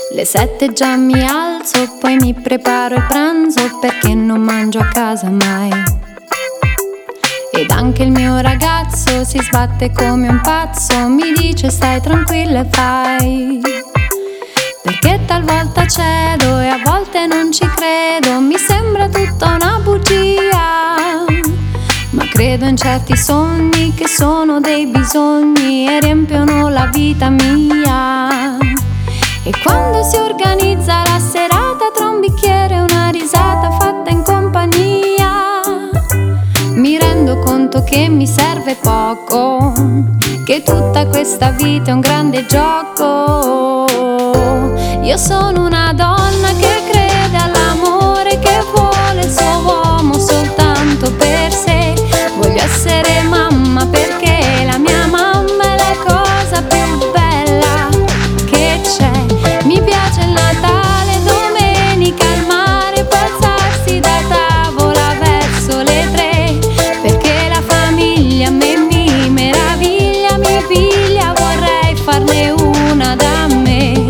Le 7 già mi alzo, poi mi preparo il pranzo perché non mangio a casa mai. Ed anche il mio ragazzo si sbatte come un pazzo, mi dice stai tranquilla e fai. Perché talvolta cedo e a volte non ci credo, mi sembra tutta una bugia. Ma credo in certi sogni che sono dei bisogni e riempiono la vita mia. E quando si organizza la serata tra un bicchiere e una risata fatta in compagnia, mi rendo conto che mi serve poco, che tutta questa vita è un grande gioco. Io sono una donna che crede all'amore, che vuole il suo uomo soltanto per sé. Voglio essere mamma perché la mia mamma è la cosa più bella che c'è. Mi piace il Natale, domenica al mare, poi alzarsi da tavola verso le 3, perché la famiglia a me mi meraviglia, mi piglia, vorrei farne una da me.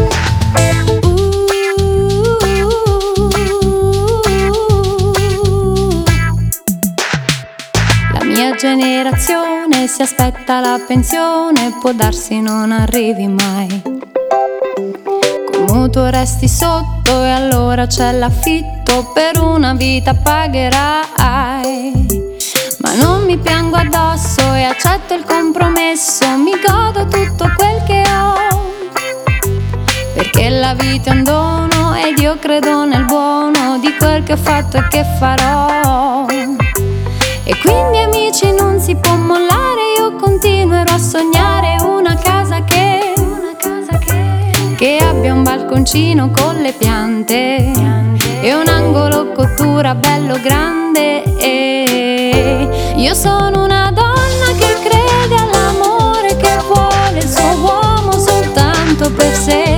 La mia generazione si aspetta la pensione, può darsi non arrivi mai. Col mutuo resti sotto e allora c'è l'affitto, per una vita pagherai. Ma non mi piango addosso e accetto il compromesso, mi godo tutto quel che ho, perché la vita è un dono ed io credo nel buono di quel che ho fatto e che farò. E quindi amici non si può mollare, io continuerò a sognare una casa che abbia un balconcino con le piante e un angolo cottura bello grande. E io sono una donna che crede all'amore, che vuole il suo uomo soltanto per sé.